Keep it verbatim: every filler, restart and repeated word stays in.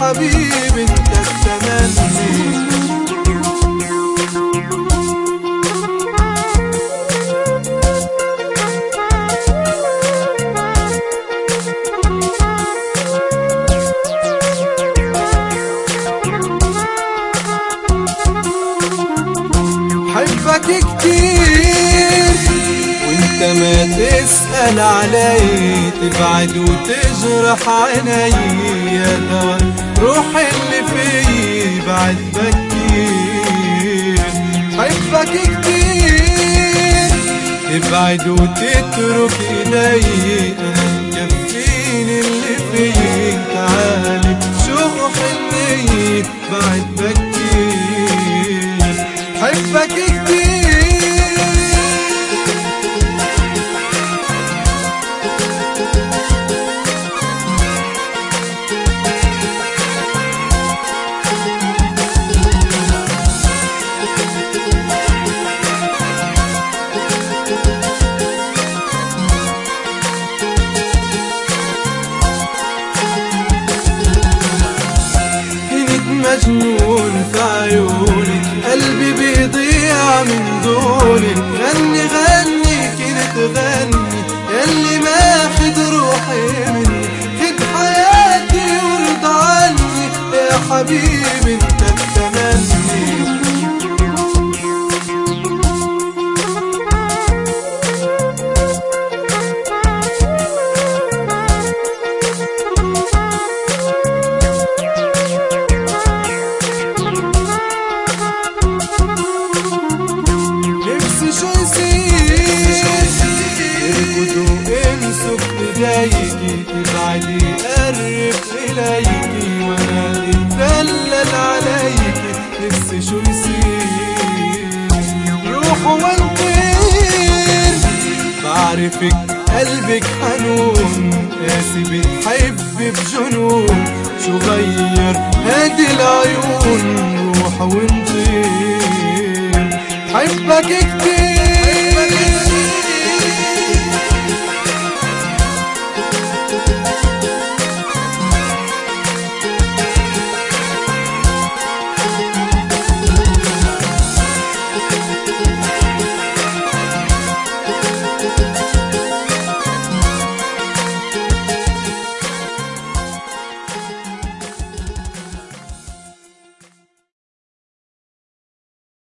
حبيبي انت التمني. حبك كتير وانت ما تسأل علي، تبعد وتجرح عيني يا دوا روح اللي فيي بعد بكير. حبك كتير تبعد وتترك ايدي، انا مكفيني اللي فيي تعالي شوق حني بعد بكير. حبك كتير مجنون في عيونك، قلبي بيضيع من دونك. غني غني كنت غني ياللي ماخد روحي مني، خد حياتي وارضى عني يا حبيبي انت التمني. ايديكي تبعدي قرب اليكي وانا اتدلل عليكي، نفسي شو يصير روح وانطير. بعرفك قلبك حنون قاسي بتحبي بجنون، شو غير هادي العيون روح وانطير. حبك كتير